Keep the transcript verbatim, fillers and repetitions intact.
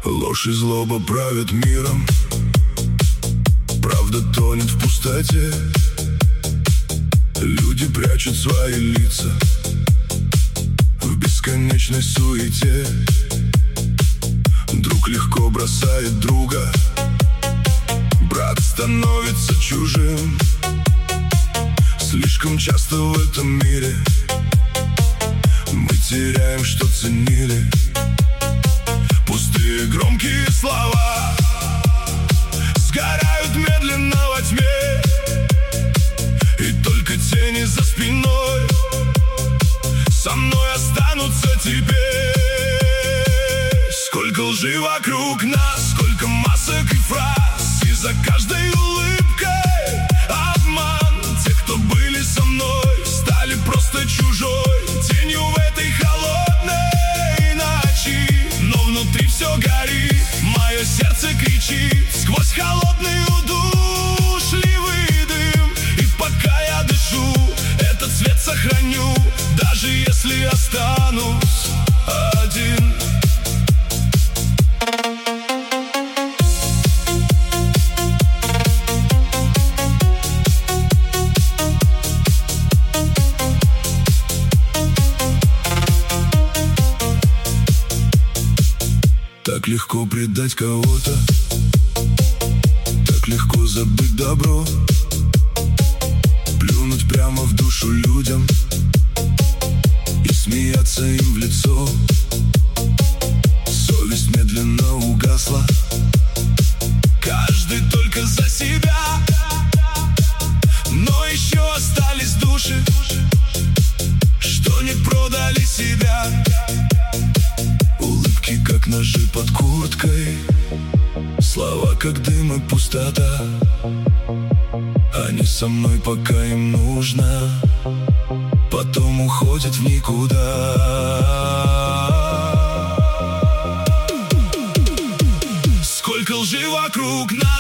Ложь и злоба правят миром, правда тонет в пустоте. Люди прячут свои лица в бесконечной суете. Друг легко бросает друга, брат становится чужим. Слишком часто в этом мире мы теряем, что ценили. Пустые громкие слова сгорают медленно во тьме, и только тени за спиной со мной останутся теперь. Сколько лжи вокруг нас, сколько масок и фраз, и за каждой улыбкой обман. Те, кто были со мной, стали просто чужой тенью в этой холодной ночи. Но внутри все горит, мое сердце кричит сквозь холодный удушливый дым. И пока я дышу, этот свет сохраню, даже если останусь один. Так легко предать кого-то, так легко забыть добро, плюнуть прямо в душу людям и смеяться им в лицо. Совесть медленно угасла, каждый только за себя, но еще остались души, что не продали себя. Улыбки, как ножи под курткой, слова, как дым и пустота. Они со мной, пока им нужно, потом уходят в никуда. Сколько лжи вокруг нас,